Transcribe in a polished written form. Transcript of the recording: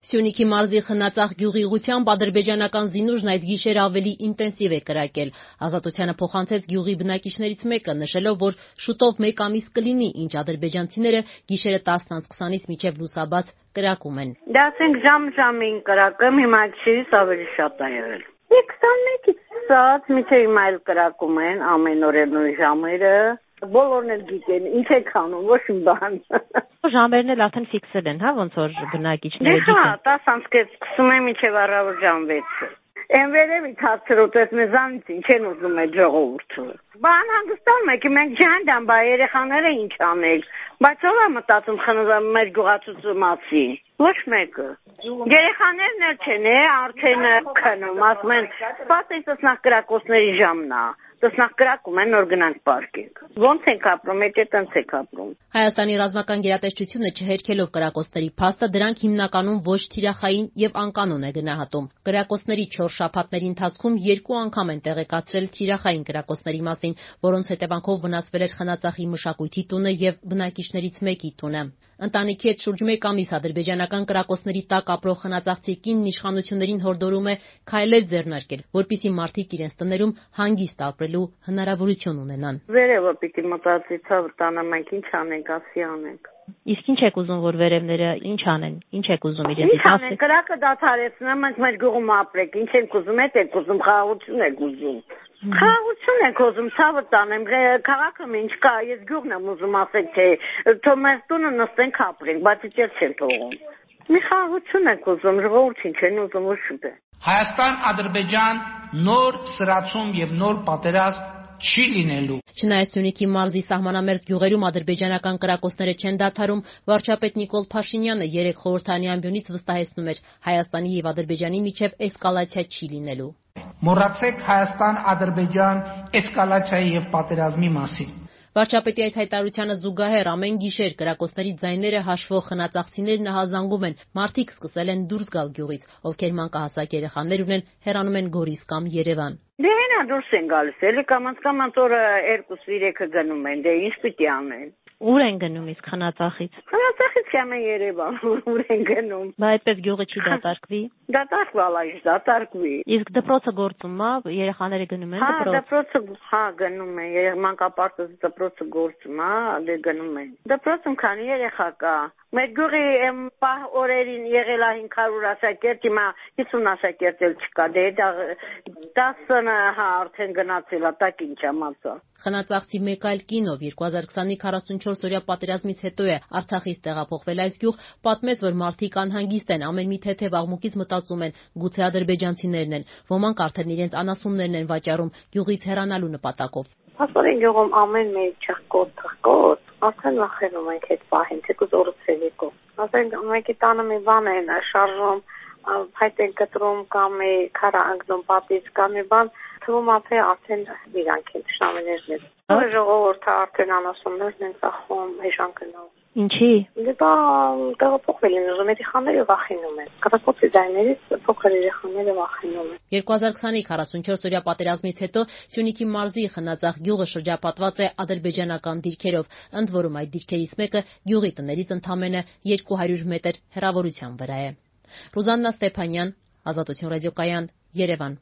Սյունիքի մարզի Խնածախ գյուղի ուղղությամբ ադրբեջանական զինուժն այս գիշեր ավելի ինտենսիվ է կրակել։ Ազատությանը փոխանցեց գյուղի բնակիչներից մեկը, նշելով, որ շուտով 1 ամիս կլինի, ինչ ադրբեջանցիները գիշերը 10:20-ից մինչև լուսաբաց կրակում են։ Դա ասենք ժամ-ժամին կրակում, հիմա գիշերից ավելի շատ է եղել։ 21-ից ստացած մինչև հիմա էլ կրակում են ամեն օր նույն ժամերը։ Բոլորն էլ գիտեն, ինչ եք անում, ոչ մի բան։ Ժամերն էլ արդեն ֆիքսել են, հա, ոնց որ բնակիչները գիտեն։ Հա, 10:00-ից սկսում եմ մինչև առավոտ ժամ 6-ը։ Այն վերևից հացրոտես մեզանից ինչ են ուզում այդ ժողովուրդը։ Բան հանգստանում եք, մենք ջանդան, բա երեխաները ինչ անել։ Բայց ով է մտածում մեր գյուղացու մասին։ Ոչ մեկը։ Երեխաներն էլ չեն, արդեն քնում, ասում են, սպասեք տեսնակ կրակոցների ժամն է։ Տեսնակ կրակում են, նոր գնանք պարկենք։ Ոնց ենք ապրում, եթե տենց եք ապրում։ Հայաստանի ռազմական գերատեսչությունը չհերքելով կրակոցների փաստը, դրանք հիմնականում ոչ թիրախային եւ անկանոն է գնահատում։ Կրակոցների 4 շաբաթների ընթացքում 2 անգամ են տեղեկացրել թիրախային կրակոցների մասին, որոնց հետևանքով վնասվել էր Խնածախի մշակույթի տունը եւ բնակիչներից մեկի տունը։ Ընտանիքի հետ շուրջ 1 ամիս ադրբեջանական կրակոցների տակ ապրող խնածախցի կինն իշխանություններին հորդորում է քայլեր ձեռնարկել, որպեսզի մարդիկ իրենց տներում հանգիստ ապրելու հնարավորություն ունենան։ Վերևը պիտի մտածի ցավ տանը, մենք ինչ անենք, ասի անենք։ Իսկ ինչ եք ուզում, որ վերևները ինչ անեն, ինչ եք ուզում իրենց Ինչ անեն, կրակը դադարեցնեմ, մենք մեր գյուղում ապրենք, ինչ ենք ուզում, եք ուզում, խաղաղություն եք ուզում։ Խաղաղություն եք ուզում, ցավը տանեմ, քաղաքը ինչ կա, ես գյուղն եմ ուզում ասեք, թե թող մեր տունը նստենք ապրենք, բայց իջել չեն թողում։ Մի խաղաղություն եք ուզում, ժողովուրդ ինչ են ուզում, ոչ շուտ է։ Հայաստան-Ադրբեջան նոր սրացում եւ նոր պատերազմ չի լինելու։ Չնայած Սյունիքի մարզի սահմանամերձ գյուղերում ադրբեջանական կրակոցները չեն դադարում, վարչապետ Նիկոլ Փաշինյանը երեկ խորհրդարանի ամբիոնից վստահեցնում էր, Հայաստանի եւ Ադրբեջանի միջև էսկալացիա չի լինելու։ Մոռացեք Հայաստան-Ադրբեջան էսկալացիայի եւ պատերազմի մասին։ Վարչապետի այս հայտարարությանը զուգահեռ ամեն գիշեր կրակոցների ձայները հաշվող խնածախցիներ նահազանգում են, մարդիկ սկսել են դուրս գալ գյուղից, ովքեր մանկահասակ երեխաներ ունեն, հեռանում են Գորիս կամ Երևան։ Դե հենա դուրս են գալիս, էլի կամաց օրը 2-3-ը գնում են, դե ինչ պիտի անեն։ Ուր են գնում իսկ Խնածախից։ Խնածախից կամ Երևան, ուր են գնում։ Բա այդպես գյուղը չի դատարկվի։ Դատարկվալա, դատարկվի։ Իսկ դպրոցը գործում է, երեխաները գնում են դպրոց։ Հա, դպրոցը գնում են, մանկապարտեզի դպրոցը գործում է, դե գնում են։ Դպրոցում քանի երեխա կա։ Մեր գյուղի օրերին եղել է 500 աշակերտ, հիմա 50 աշակերտ էլ չկա, դե 10-ը արդեն գնացել է, տակ ինչ ամասա։ Խնածախցի մեկ այլ կին, ով 2020-ի 44-օրյա պատերազմից հետո է Արցախից տեղափոխվել այս գյուղ, պատմեց, որ մարդիկ անհանգիստ են, ամեն մի թեթև աղմուկից մտածում են, գուցե ադրբեջանցիներն են, ոմանք արդեն իրենց անասուններն են վաճառում գյուղից հեռանալու նպատակով։ Հասորեն գյուղում ամեն մի չխկոտ, արդեն վախենում ենք այդ պահին, թեկուզ օրուցել եկող։ Ասենք մեկի տանը մի բան են շարժում, հայտ են կտրում կամ քարա անգնում պատից կամ մի բան, թվում է թե արդեն իրանք են շնամիներն են։ Ժողովուրդը արդեն անասուններն են ծախում, էժան գնով։ Ինչի։ Դե բա տեղափոխվել են ուզում, երեխաները վախենում են։ Կրակոցի ձայներից փոքր երեխաները վախենում են։ 2020-ի 44-օրյա պատերազմից հետո Սյունիքի մարզի Խնածախ գյուղը շրջապատված է ադրբեջանական դիրքերով, ընդ որում այդ դիրքերից մեկը գյուղի տներից ընդամենը 200 մետր հեռավորության վրա է։ Ռուզաննա Ստեփանյան, Ազատություն ռադիոկայան, Երևան։